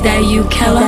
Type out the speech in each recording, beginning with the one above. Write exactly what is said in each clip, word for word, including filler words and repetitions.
that you, Kella?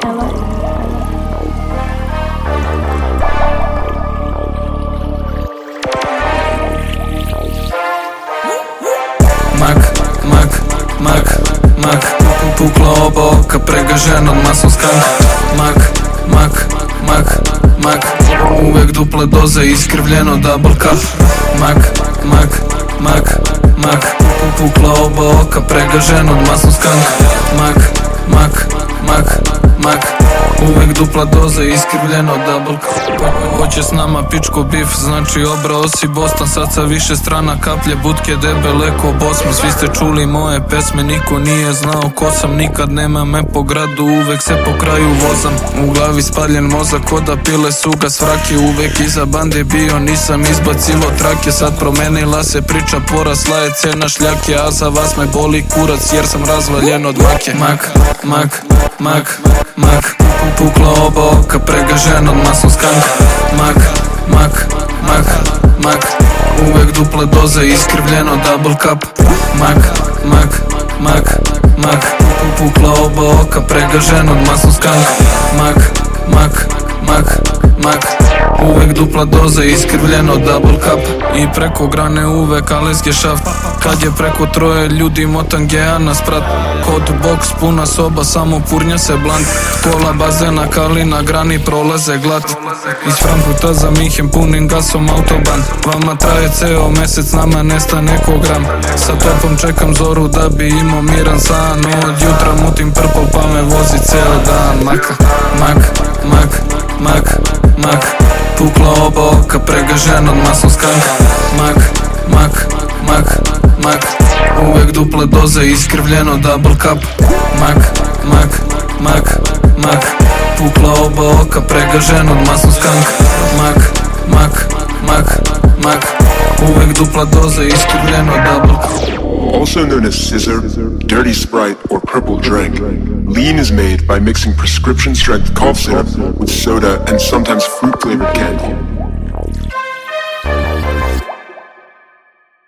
Mak, mak, mak, mak, pukla oba oka, pregažen od masom skank. Mak, mak, mak, mak, uvek duple doze, iskrivljeno double cup. Mak, mak, mak, mak, pukla oba oka, pregažen od masom skank. Mak, mak, mak, mak, uvek dupla doza, iskrivljeno double cup. Hoće s nama pičko bif, znači obrao si Boston. Sad sa više strana kaplje, budke debele ko Bosman. Svi ste čuli moje pesme, niko nije znao ko sam. Nikad nema me po gradu, uvek se po kraju vozam. U glavi spaljen mozak, ko da pile suga svrake. Uvek iza bande bio, nisam izbacilo trake. Sad promenila se priča, porasla je cena šljake. A za vas me boli kurac, jer sam razvaljen od make. Mak, mak, mak, mak, pukla oba oka, pregažen od masom skank. Mak, mak, mak, mak, uvek duple doze, iskrivljeno double cup. Mak, mak, mak, mak, pukla oba oka, pregažen od masom skank. Mak, mak, mak, mak, uvek dupla doza, iskrivljeno double cup. I preko grane uvek aleski šaft. Kad je preko troje ljudi motan geja na sprat. Kod box puna soba, samo purnja se blant. Kola bazena, kali na grani prolaze glat. Iz Frankfurta za Minhen punim gasom autoban. Vama traje ceo mesec, nama nestane ko gram. Sa topom čekam zoru da bi imao miran san. Od jutra mutim prpol pa me vozi ceo dan. Maka, mak, mak, mak, mak, pukla oba oka, pregažen od masom skank. Mak, mak, mak, mak, uvek duple doze, iskrivljeno double cup. Mak, mak, mak, mak, pukla oba oka, pregažen od masom skank. Mak, mak, mak, mak, uvek dupla doze, iskrivljeno double cup. Also known as scissor, dirty Sprite, or purple drink, lean is made by mixing prescription-strength cough syrup with soda and sometimes fruit-flavored candy.